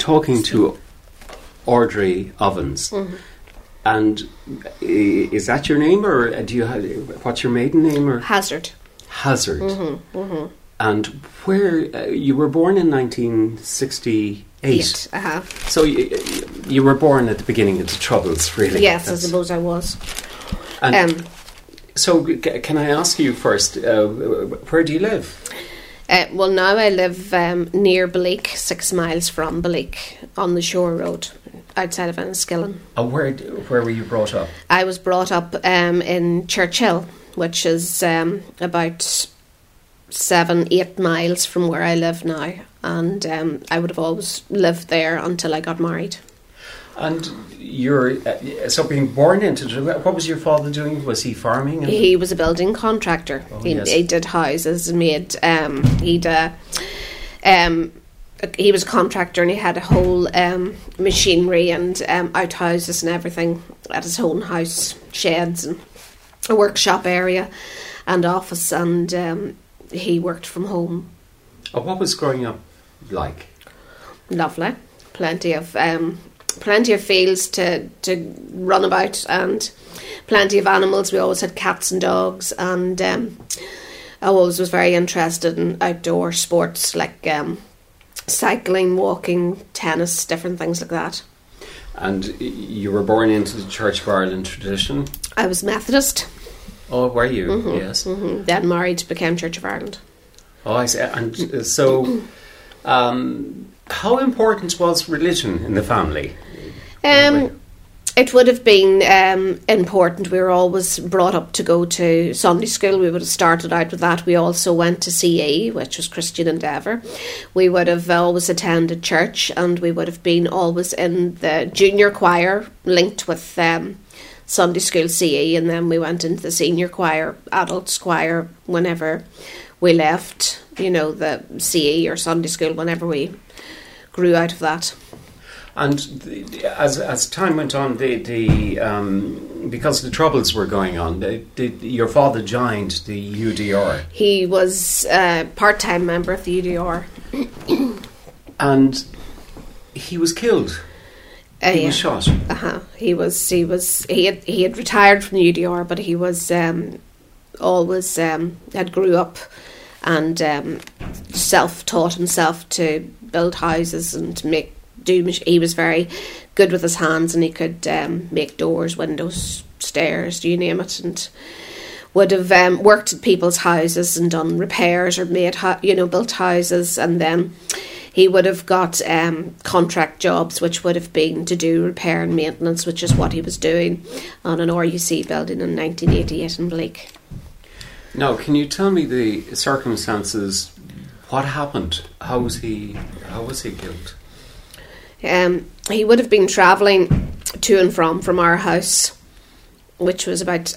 talking to Audrey Ovens. And is that your name, or do you have, what's your maiden name? Or Hazard. Hazard. And where you were born in 1968. So you were born at the beginning of the Troubles, really. Yes, I suppose I was. And so can I ask you first, where do you live? Well, now I live near Bleak, 6 miles from Bleak, on the Shore Road, outside of Enniskillen. Where were you brought up? I was brought up in Churchill, which is about 7-8 miles from where I live now, and I would have always lived there until I got married. And you're so being born into, what was your father doing? Was he farming? He was a building contractor. He did houses and made he was a contractor, and he had a whole machinery and outhouses and everything at his own house, sheds and a workshop area and office, and he worked from home. What was growing up like? Lovely. Plenty of fields to run about, and plenty of animals. We always had cats and dogs, and I always was very interested in outdoor sports like cycling, walking, tennis, different things like that. And you were born into the Church of Ireland tradition? I was Methodist. Oh, were you? Yes. Then married, became Church of Ireland. Oh, I see. And so how important was religion in the family? It would have been important. We were always brought up to go to Sunday school. We would have started out with that. We also went to CE, which was Christian Endeavour. We would have always attended church, and we would have been always in the junior choir linked with Sunday school CE, and then we went into the senior choir, adults choir, whenever we left, the CE or Sunday school, whenever we grew out of that. And as time went on, because the Troubles were going on, your father joined the UDR. He was a part-time member of the UDR. And he was killed. He was shot. He had retired from the UDR, but he was always had grew up and self-taught himself to build houses and he was very good with his hands, and he could make doors, windows, stairs, you name it, and would have worked at people's houses and done repairs or made built houses, and then he would have got contract jobs, which would have been to do repair and maintenance, which is what he was doing on an RUC building in 1988 in Bleak. Now, can you tell me the circumstances? What happened? How was he killed? He would have been travelling to and from our house, which was about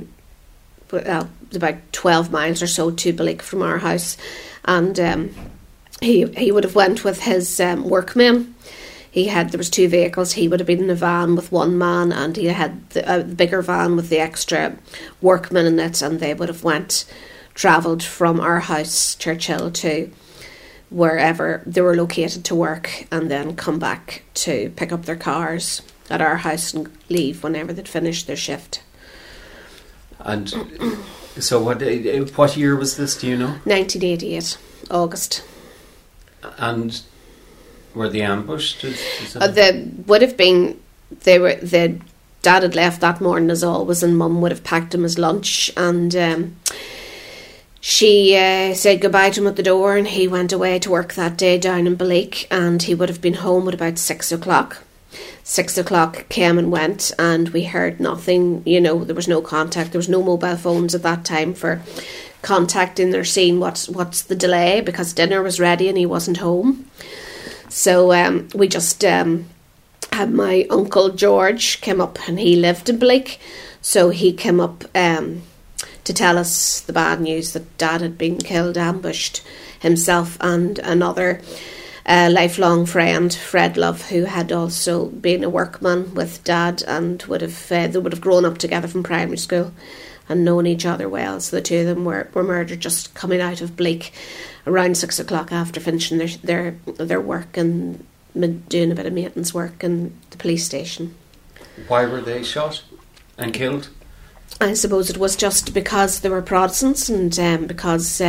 12 miles or so to Bleak from our house, and he would have went with his workmen. There was 2 vehicles. He would have been in a van with one man, and he had the bigger van with the extra workmen in it, and they would have travelled from our house, Churchill, to wherever they were located to work, and then come back to pick up their cars at our house and leave whenever they'd finished their shift. And so what year was this, do you know? 1988, August. And were they ambushed? They would have been. Dad had left that morning as always, and Mum would have packed him his lunch, and she said goodbye to him at the door, and he went away to work that day down in Bleak, and he would have been home at about 6 o'clock. 6 o'clock came and went, and we heard nothing. There was no contact. There was no mobile phones at that time for contacting or seeing what's the delay, because dinner was ready and he wasn't home. So we just had my uncle George came up, and he lived in Bleak, so he came up to tell us the bad news that Dad had been killed, ambushed, himself and another lifelong friend, Fred Love, who had also been a workman with Dad, and they would have grown up together from primary school and known each other well. So the 2 of them were murdered just coming out of Bleak around 6 o'clock after finishing their work, and doing a bit of maintenance work in the police station. Why were they shot and killed? I suppose it was just because they were Protestants, and because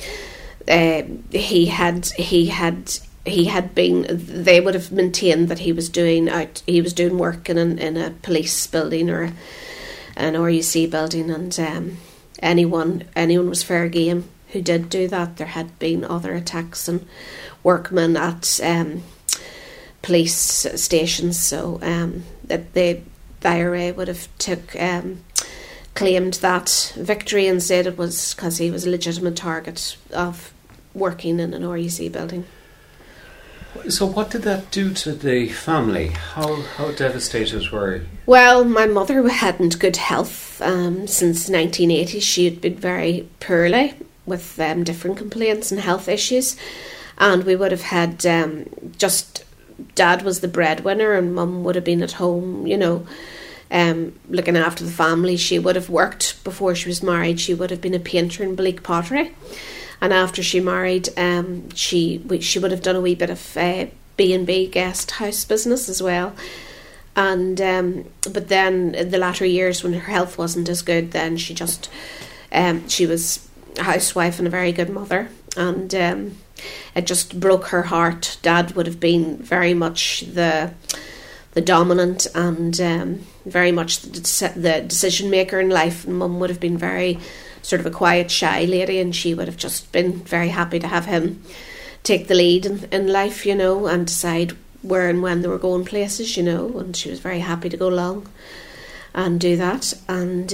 he had been. They would have maintained that he was doing work in a police building or an RUC building, and anyone was fair game who did do that. There had been other attacks on workmen at police stations, so that the IRA would have claimed that victory and said it was because he was a legitimate target of working in an RUC building. So what did that do to the family? How devastated were you? Well, my mother hadn't good health. Since 1980 she had been very poorly with different complaints and health issues, and we would have had just Dad was the breadwinner and Mum would have been at home, looking after the family. She would have worked before she was married. She would have been a painter in Bleak Pottery, and after she married, she would have done a wee bit of B&B guest house business as well. And but then in the latter years, when her health wasn't as good, then she just she was a housewife and a very good mother, and it just broke her heart. Dad would have been very much the dominant and very much the decision maker in life, and Mum would have been very sort of a quiet, shy lady, and she would have just been very happy to have him take the lead in life, and decide where and when they were going places, and she was very happy to go along and do that. And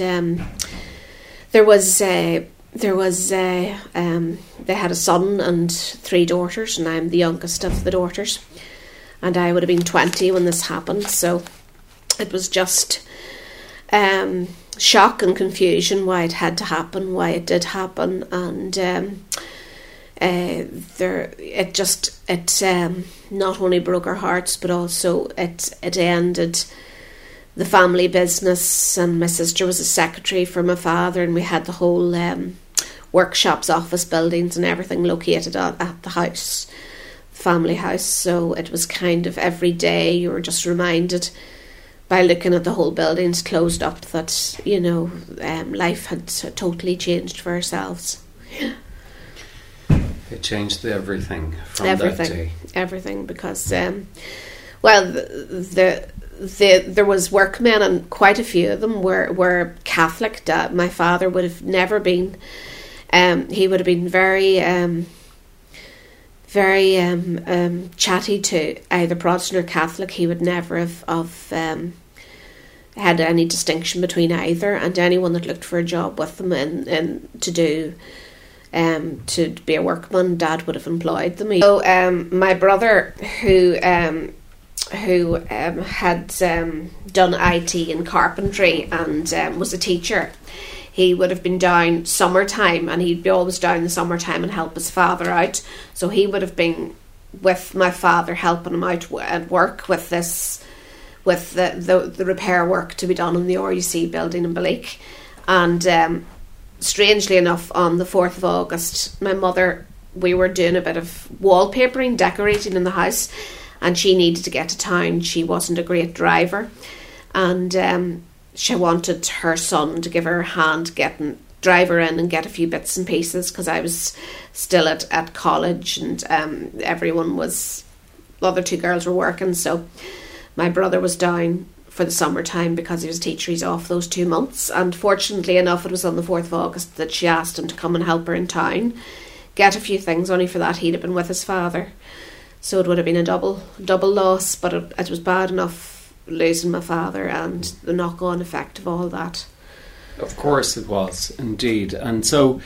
they had a son and 3 daughters, and I'm the youngest of the daughters, and I would have been 20 when this happened. So it was just shock and confusion why it had to happen, why it did happen, and it not only broke our hearts, but also it ended the family business. And my sister was a secretary for my father, and we had the whole workshops, office buildings and everything located at the house, family house. So it was kind of every day you were just reminded by looking at the whole buildings closed up that life had totally changed for ourselves. It changed everything from that day. Everything, because there was workmen, and quite a few of them were Catholic. My father would have never been. He would have been very chatty to either Protestant or Catholic. He would never have had any distinction between either, and anyone that looked for a job with them and to be a workman, Dad would have employed them. So my brother, who had done IT and carpentry and was a teacher, he would have been down summertime, and he'd be always down in the summertime and help his father out. So he would have been with my father, helping him out at work with the repair work to be done in the RUC building in Bleak. And strangely enough, on the 4th of August, my mother, we were doing a bit of wallpapering, decorating in the house, and she needed to get to town. She wasn't a great driver, and she wanted her son to give her a hand drive her in and get a few bits and pieces, because I was still at college, and the other 2 girls were working. So my brother was down for the summertime because he was a teacher. He's off those 2 months, and fortunately enough, it was on the 4th of August that she asked him to come and help her in town, get a few things. Only for that he'd have been with his father, so it would have been a double loss. But it was bad enough losing my father and the knock-on effect of all that. Of course it was, indeed. And so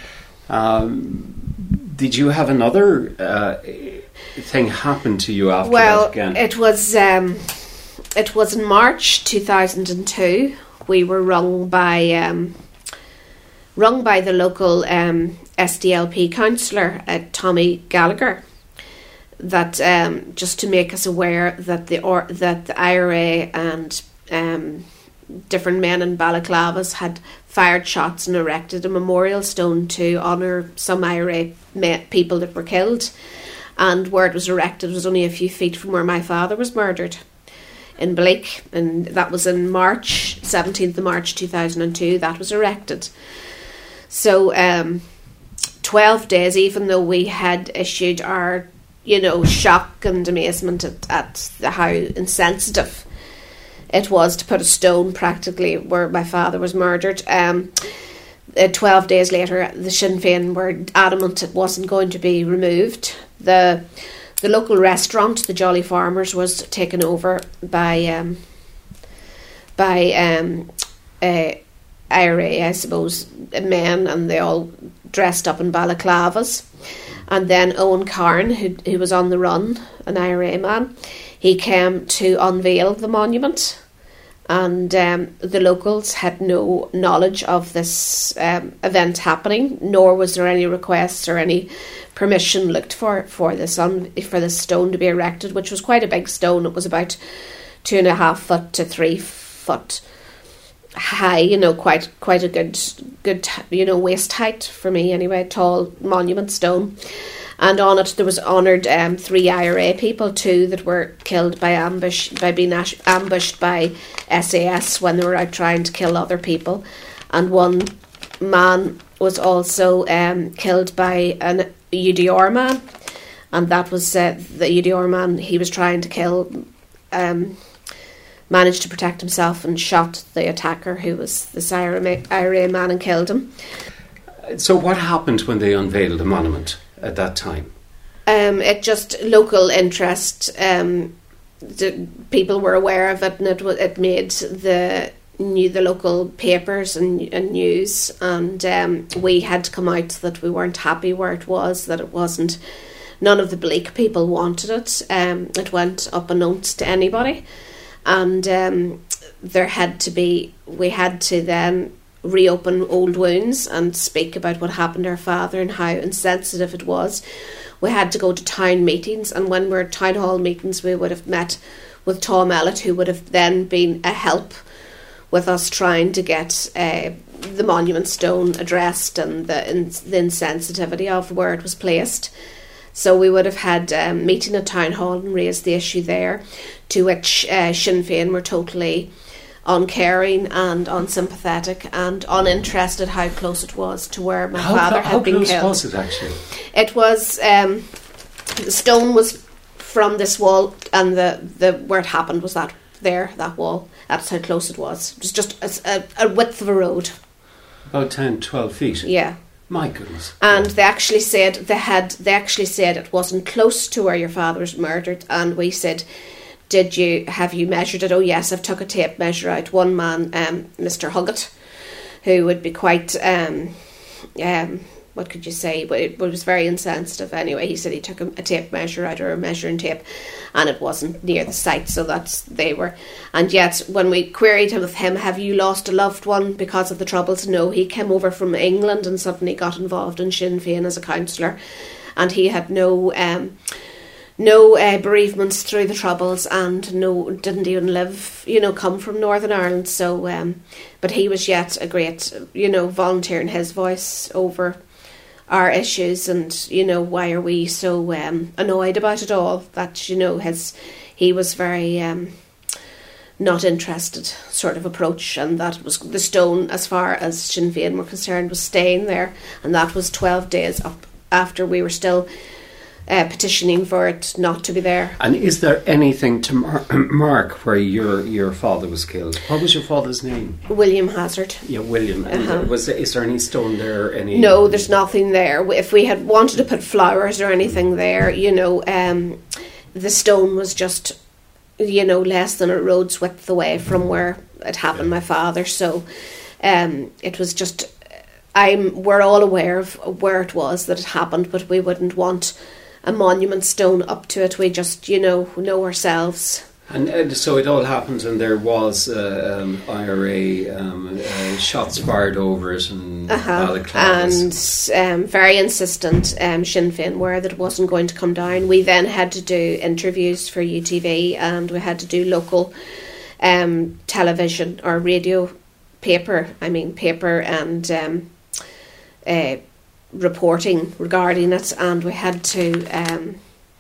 did you have another thing happen to you after that again? It was in March 2002. We were rung by the local SDLP councillor, Tommy Gallagher, that just to make us aware that the IRA and different men in balaclavas had fired shots and erected a memorial stone to honour some IRA people that were killed. and where it was erected was only a few feet from where my father was murdered, in Blake, and that was in March, 17th of March 2002, that was erected. So 12 days, even though we had issued our, shock and amazement at how insensitive it was to put a stone practically where my father was murdered. 12 days later, the Sinn Féin were adamant it wasn't going to be removed. The local restaurant, the Jolly Farmers, was taken over by IRA, I suppose, men, and they all dressed up in balaclavas. And then Owen Carn, who was on the run, an IRA man, he came to unveil the monument. And the locals had no knowledge of this event happening, nor was there any requests or any permission looked for this stone to be erected, which was quite a big stone. It was about 2.5 foot to 3 foot high, quite a good waist height for me anyway, tall monument stone. And on it there was honoured 3 IRA people, 2 that were killed by being ambushed by SAS when they were out trying to kill other people, and 1 man was also killed by an UDR man, and that was the UDR man he was trying to kill managed to protect himself and shot the attacker, who was this IRA man, and killed him. So what happened when they unveiled the monument at that time? It just local interest. The people were aware of it, and it made the local papers and news. And we had to come out that we weren't happy where it was. That it wasn't. None of the Blake people wanted it. It went up unbeknownst to anybody, and we had to then reopen old wounds and speak about what happened to our father and how insensitive it was. We had to go to town meetings, and when we were at town hall meetings, we would have met with Tom Ellett, who would have then been a help with us trying to get the monument stone addressed and the insensitivity of where it was placed. So we would have had a meeting at town hall and raised the issue there, to which Sinn Féin were totally uncaring and unsympathetic and uninterested how close it was to where my father had been killed. How close was it actually? It was, the stone was from this wall, and the where it happened was that wall. That's how close it was. It was just a width of a road. About 10, 12 feet? Yeah. My goodness. And they actually said it wasn't close to where your father was murdered, and we said, have you measured it? Oh yes, I've took a tape measure out. One man, Mr. Huggett, who would be quite, what could you say, but it was very insensitive anyway. He said he took a tape measure out, or a measuring tape, and it wasn't near the site, so and yet when we queried him, have you lost a loved one because of the troubles? No, he came over from England and suddenly got involved in Sinn Féin as a counsellor, and he had no bereavements through the troubles, and didn't even live, come from Northern Ireland. So, but he was yet a great, volunteering his voice over our issues, and why are we so annoyed about it all? That he was very not interested sort of approach, and that was the stone, as far as Sinn Féin were concerned, was staying there, and that was 12 days up after we were still petitioning for it not to be there. And is there anything to mark where your father was killed? What was your father's name? William Hazard. Yeah, William. And is there any stone there? No, there's nothing there. If we had wanted to put flowers or anything there, the stone was just, less than a road's width away from where it happened, my father. So it was just, we're all aware of where it was that it happened, but we wouldn't want a monument stone up to it. We just, know ourselves. And so it all happened, and there was IRA shots fired over it, and balaclavas. And very insistent Sinn Féin were that it wasn't going to come down. We then had to do interviews for UTV, and we had to do local television or radio paper and reporting regarding it, and we had to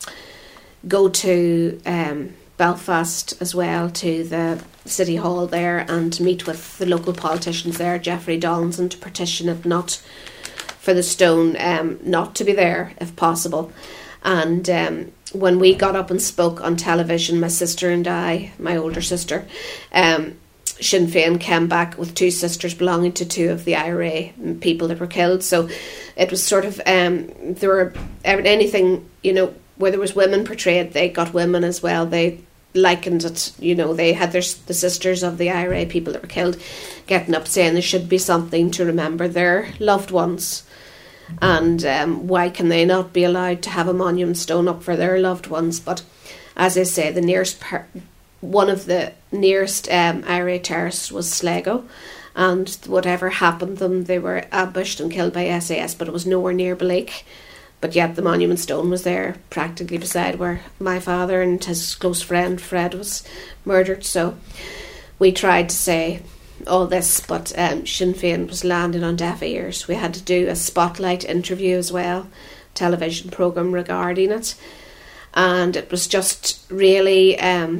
go to Belfast as well, to the City Hall there, and meet with the local politicians there, Jeffrey Donaldson, to petition it not for the stone not to be there if possible. And when we got up and spoke on television, my sister and I, my older sister, Sinn Féin came back with 2 sisters belonging to 2 of the IRA people that were killed. So it was sort of, there were anything, you know, where there was women portrayed, they got women as well. They likened it, you know, they had the sisters of the IRA people that were killed getting up saying there should be something to remember their loved ones. And why can they not be allowed to have a monument stone up for their loved ones? But as I say, the nearest one of the nearest IRA terrorists was Sligo, and whatever happened to them, they were ambushed and killed by SAS, but it was nowhere near Blake. But yet the monument stone was there, practically beside where my father and his close friend Fred was murdered. So we tried to say all this, but Sinn Féin was landing on deaf ears. We had to do a spotlight interview as well, television programme regarding it, and it was just really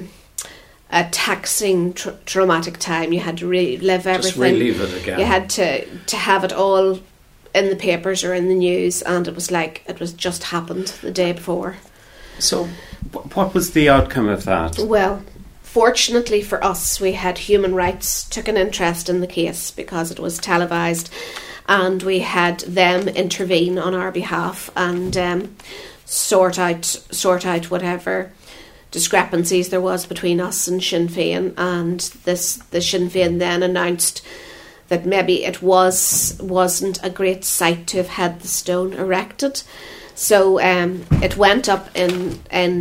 a taxing, traumatic time. You had to relive everything. Just relive it again. You had to have it all in the papers or in the news, and it was like it was just happened the day before. So what was the outcome of that? Well, fortunately for us, we had Human Rights took an interest in the case because it was televised, and we had them intervene on our behalf and sort out whatever discrepancies there was between us and Sinn Féin. And the Sinn Féin then announced that maybe it wasn't a great sight to have had the stone erected. So it went up in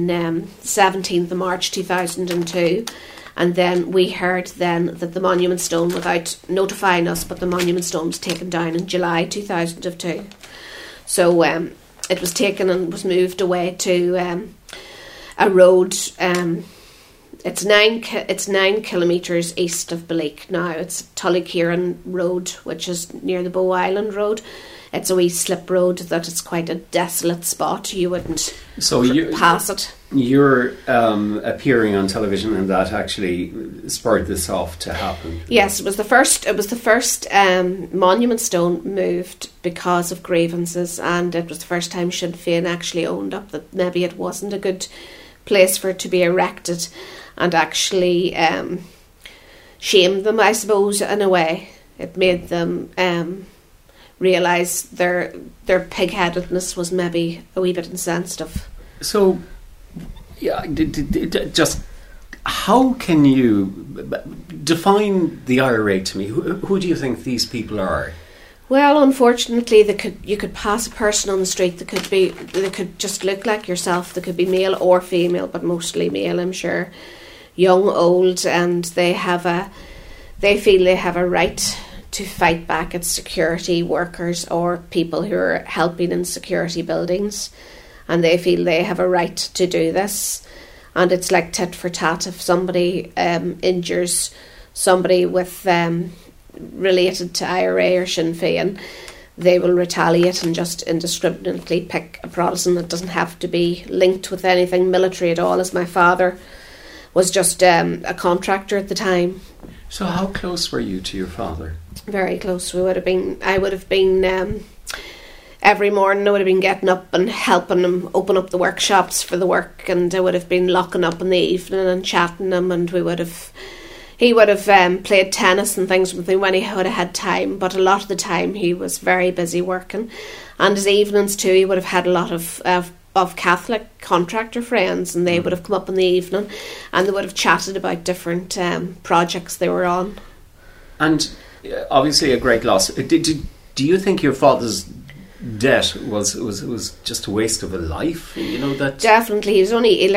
17th of March 2002, and then we heard then that the monument stone, without notifying us, but the monument stone was taken down in July 2002. So it was taken and was moved away to a road. It's 9 kilometres east of Blake now. It's Tullykieran Road, which is near the Bow Island Road. It's a wee slip road that is quite a desolate spot. You wouldn't pass it. You're appearing on television, and that actually spurred this off to happen. Yes, it was the first monument stone moved because of grievances, and it was the first time Sinn Féin actually owned up that maybe it wasn't a good place for it to be erected, and actually shamed them, I suppose, in a way. It made them realise their pig-headedness was maybe a wee bit insensitive. So, yeah, just how can you define the IRA to me? Who do you think these people are? Well, unfortunately, you could pass a person on the street. They could just look like yourself. They could be male or female, but mostly male, I'm sure. Young, old, and they feel they have a right to fight back at security workers or people who are helping in security buildings, and they feel they have a right to do this. And it's like tit for tat. If somebody injures somebody with related to IRA or Sinn Féin, they will retaliate and just indiscriminately pick a Protestant that doesn't have to be linked with anything military at all, as my father was just a contractor at the time. So how close were you to your father? Very close. I would have been every morning I would have been getting up and helping him open up the workshops for the work, and I would have been locking up in the evening and chatting him, and he would have played tennis and things with me when he would have had time, but a lot of the time he was very busy working. And his evenings too, he would have had a lot of Catholic contractor friends, and they would have come up in the evening and they would have chatted about different projects they were on. And obviously a great loss. Do you think your father's death was just a waste of a life? You know that definitely. He was only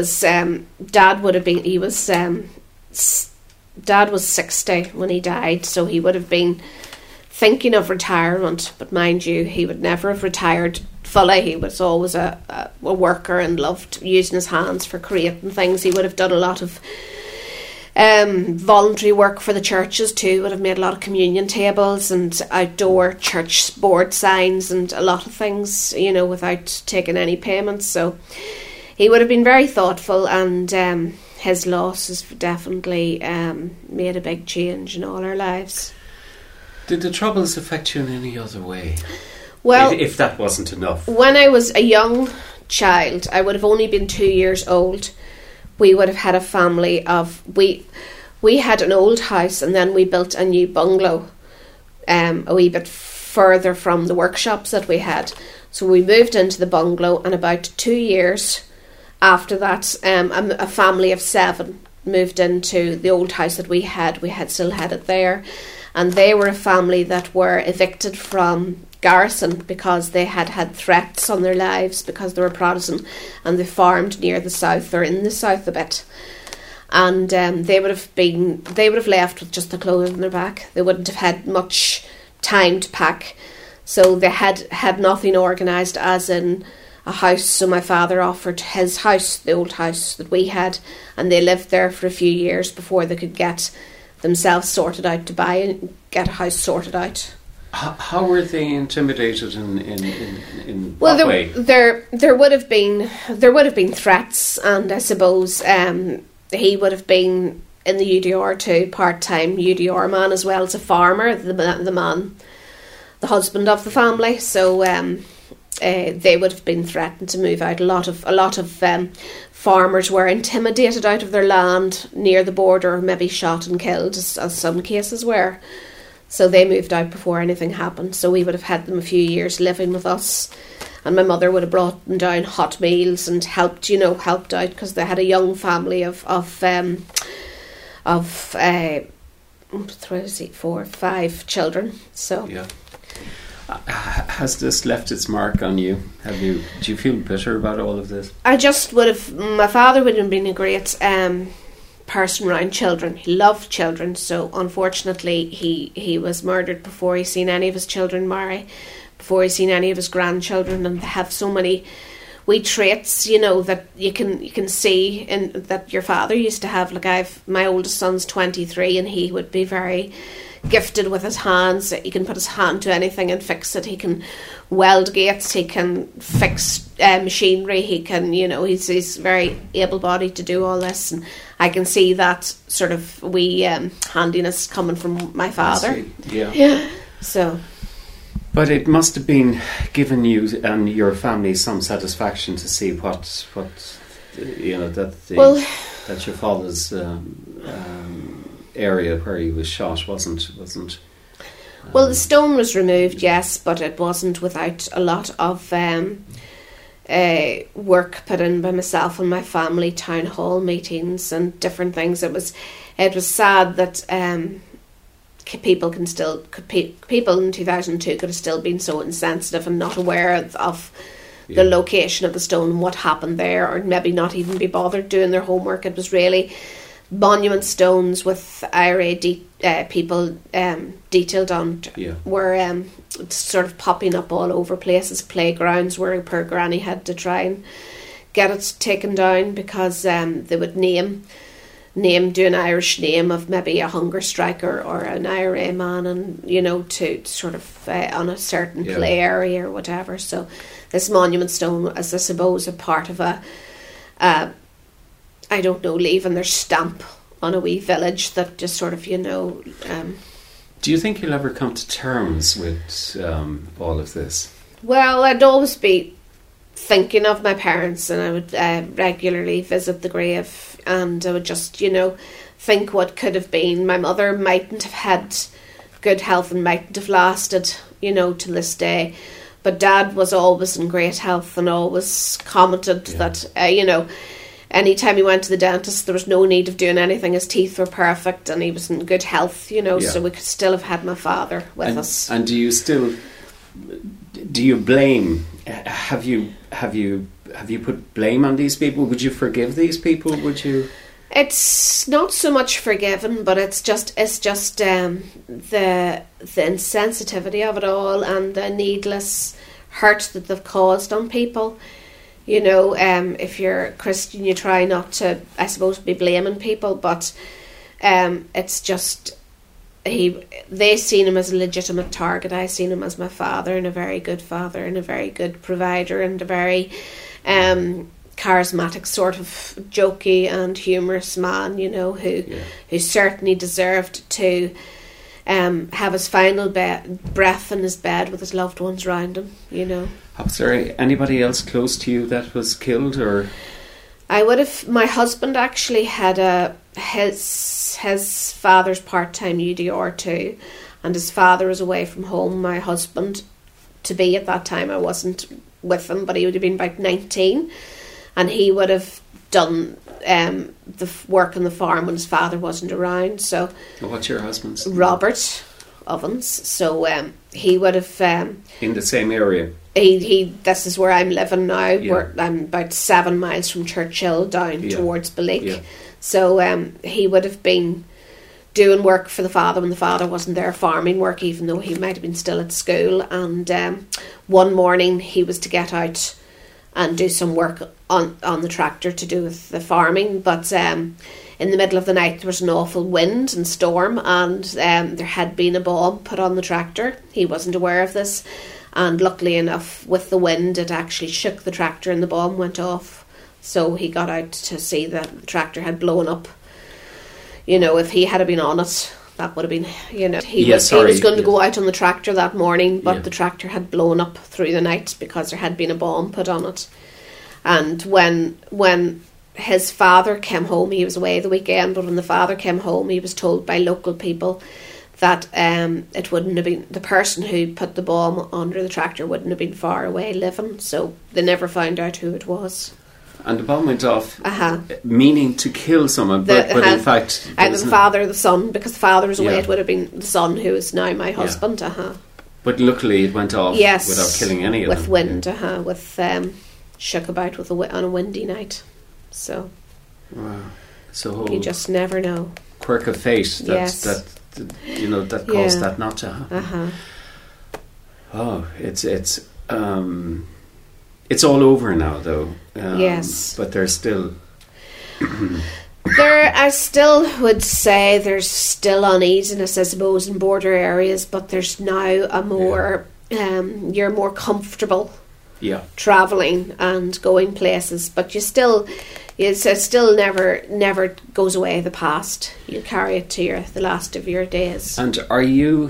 Dad was 60 when he died, so he would have been thinking of retirement, but mind you, he would never have retired fully. He was always a worker and loved using his hands for creating things. He would have done a lot of voluntary work for the churches too. Would have made a lot of communion tables and outdoor church board signs and a lot of things, you know, without taking any payments. So he would have been very thoughtful, and his loss has definitely made a big change in all our lives. Did the Troubles affect you in any other way? Well, if that wasn't enough. When I was a young child, I would have only been 2 years old. We would have had a family of... We had an old house, and then we built a new bungalow a wee bit further from the workshops that we had. So we moved into the bungalow, and about 2 years after that, a family of 7 moved into the old house that we had. We had still had it there. And they were a family that were evicted from Garrison because they had had threats on their lives because they were Protestant, and they farmed near the south, or in the south a bit. And they would have left with just the clothes on their back. They wouldn't have had much time to pack. So they had nothing organised as in a house. So my father offered his house, the old house that we had, and they lived there for a few years before they could get themselves sorted out to buy and get a house sorted out. How were they intimidated in well, what way? There would have been threats, and I suppose he would have been in the UDR too, part-time UDR man, as well as a farmer, the man, the husband of the family. So they would have been threatened to move out. A lot of farmers were intimidated out of their land near the border, maybe shot and killed, as some cases were. So they moved out before anything happened. So we would have had them a few years living with us, and my mother would have brought them down hot meals and helped out, because they had a young family of 5 children. So yeah. Has this left its mark on you? Do you feel bitter about all of this? My father would have been a great person around children. He loved children, so unfortunately he was murdered before he seen any of his children marry, before he seen any of his grandchildren, and they have so many wee traits, that you can see in that your father used to have. Like my oldest son's 23, and he would be very gifted with his hands. He can put his hand to anything and fix it. He can weld gates, he can fix machinery, he can, he's very able-bodied to do all this, and I can see that sort of wee handiness coming from my father. Yeah. So, but it must have been given you and your family some satisfaction to see that your father's area where he was shot wasn't. Well, the stone was removed, yes, but it wasn't without a lot of work put in by myself and my family, town hall meetings and different things. It was sad that people in 2002 could have still been so insensitive and not aware of the location of the stone and what happened there, or maybe not even be bothered doing their homework. It was really monument stones with IRA people detailed on were sort of popping up all over places, playgrounds where poor Granny had to try and get it taken down, because they would do an Irish name of maybe a hunger striker or an IRA man, and to sort of on a certain play area or whatever. So this monument stone is, I suppose, a part of I don't know, leaving their stamp on a wee village that just sort of, Do you think you'll ever come to terms with all of this? Well, I'd always be thinking of my parents, and I would regularly visit the grave, and I would just, think what could have been. My mother mightn't have had good health and mightn't have lasted, to this day. But Dad was always in great health and always commented that, anytime he went to the dentist, there was no need of doing anything. His teeth were perfect and he was in good health, so we could still have had my father with us. And do you blame? Have you put blame on these people? Would you forgive these people? Would you? It's not so much forgiven, but it's just the insensitivity of it all and the needless hurt that they've caused on people. If you're a Christian, you try not to, I suppose, be blaming people, but it's just they seen him as a legitimate target. I seen him as my father, and a very good father, and a very good provider, and a very charismatic, sort of jokey and humorous man, you know, who certainly deserved to have his final breath in his bed with his loved ones around him, you know. Was there anybody else close to you that was killed, or? My husband actually had his father's part-time UDR too, and his father was away from home. My husband, to be at that time, I wasn't with him, but he would have been about 19, and he would have done the work on the farm when his father wasn't around. So, what's your husband's name? Robert Ovens. So he would have in the same area. This is where I'm living now. Yeah. I'm about 7 miles from Churchill down towards Balik. Yeah. So he would have been doing work for the father when the father wasn't there, farming work, even though he might have been still at school. And one morning he was to get out and do some work on the tractor to do with the farming. But in the middle of the night there was an awful wind and storm, and there had been a bomb put on the tractor. He wasn't aware of this. And luckily enough, with the wind, it actually shook the tractor and the bomb went off. So he got out to see that the tractor had blown up. You know, if he had been on it, that would have been, you know, he was going to go out on the tractor that morning, but the tractor had blown up through the night because there had been a bomb put on it. And when his father came home, he was away the weekend, but when the father came home, he was told by local people that it wouldn't have been, the person who put the bomb under the tractor wouldn't have been far away living, so they never found out who it was. And the bomb went off, meaning to kill someone, but in fact... Either the father or the son, because the father was away, it would have been the son, who is now my husband. But luckily it went off without killing any of them. With wind, with shook about on a windy night. So, wow. So you just never know. Quirk of fate that caused that not to happen. Oh, it's all over now, though. Yes, but there's still. I still would say there's still uneasiness, I suppose, in border areas, but there's now a more you're more comfortable travelling and going places, but it still never goes away, the past. You carry it to the last of your days. And are you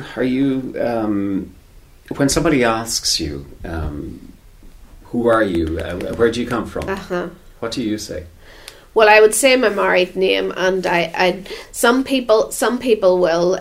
when somebody asks you, who are you, where do you come from, what do you say? Well, I would say my married name, and some people will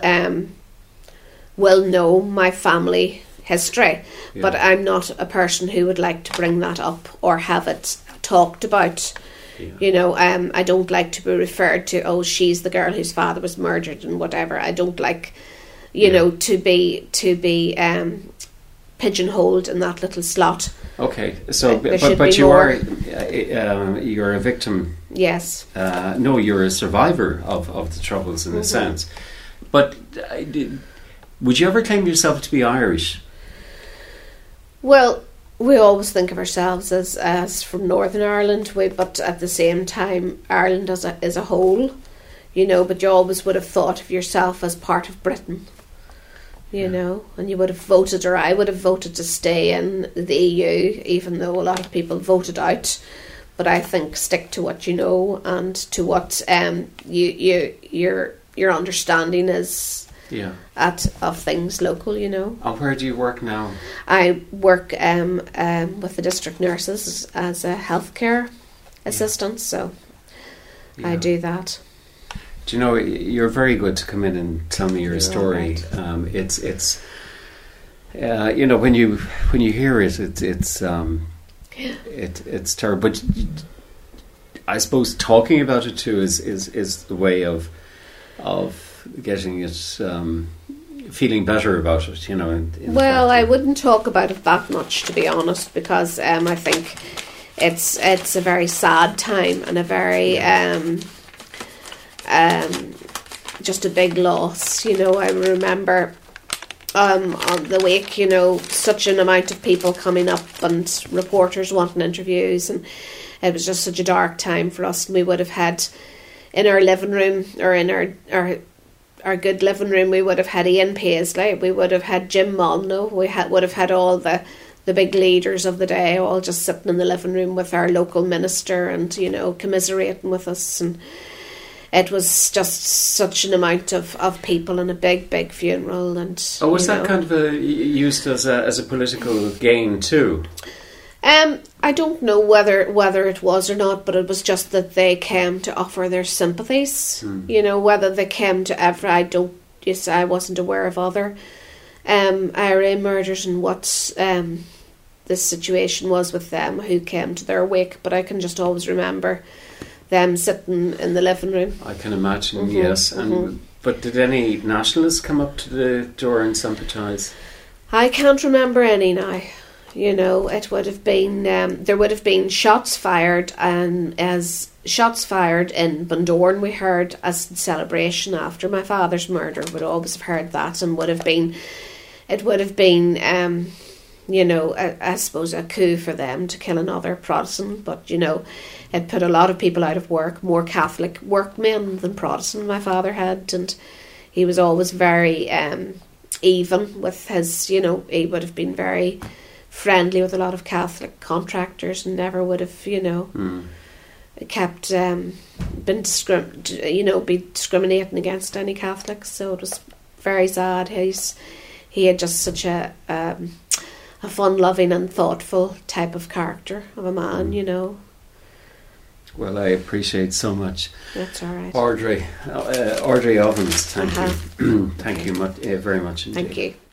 know my family history, but I'm not a person who would like to bring that up or have it talked about. You know, I don't like to be referred to, oh, she's the girl whose father was murdered and whatever. I don't like, you know, to be pigeonholed in that little slot. Okay, so but you're a victim. Yes. No, you're a survivor of the Troubles in a sense. But would you ever claim yourself to be Irish? Well, we always think of ourselves as from Northern Ireland, but at the same time, Ireland as a whole, you know. But you always would have thought of yourself as part of Britain, you know, and you would have voted, or I would have voted to stay in the EU, even though a lot of people voted out. But I think stick to what you know and to what your understanding is. Of things local, you know. And where do you work now? I work with the district nurses as a healthcare assistant, so I do that. Do you know, you're very good to come in and tell me your story. Right. It's you know, when you hear it, it's terrible. But I suppose talking about it too is the way of getting it, feeling better about it, you know. Well, I wouldn't talk about it that much, to be honest, because I think it's a very sad time and a very just a big loss. You know, I remember on the wake, you know, such an amount of people coming up and reporters wanting interviews, and it was just such a dark time for us. And we would have had in our living room, or in our good living room, we would have had Ian Paisley, we would have had Jim Molyneux, would have had all the the big leaders of the day all just sitting in the living room with our local minister and, you know, commiserating with us. And it was just such an amount of people and a big funeral. And was that kind of used as a political gain too? I don't know whether it was or not, but it was just that they came to offer their sympathies. You know, whether they came to ever, I wasn't aware of other IRA murders and what the situation was with them who came to their wake, but I can just always remember them sitting in the living room. I can imagine, yes. But did any nationalists come up to the door and sympathise? I can't remember any now. You know, it would have been there would have been shots fired, and as shots fired in Bundoran, we heard as celebration after my father's murder. Would always have heard that, and it would have been you know, I suppose a coup for them to kill another Protestant, but you know, it put a lot of people out of work, more Catholic workmen than Protestant my father had, and he was always very even with his, you know, he would have been very friendly with a lot of Catholic contractors and never would have, you know, kept be discriminating against any Catholics. So it was very sad. He had just such a fun-loving and thoughtful type of character of a man, you know. Well, I appreciate so much. That's all right. Audrey Ovens, thank you. Thank you very much indeed. Thank you.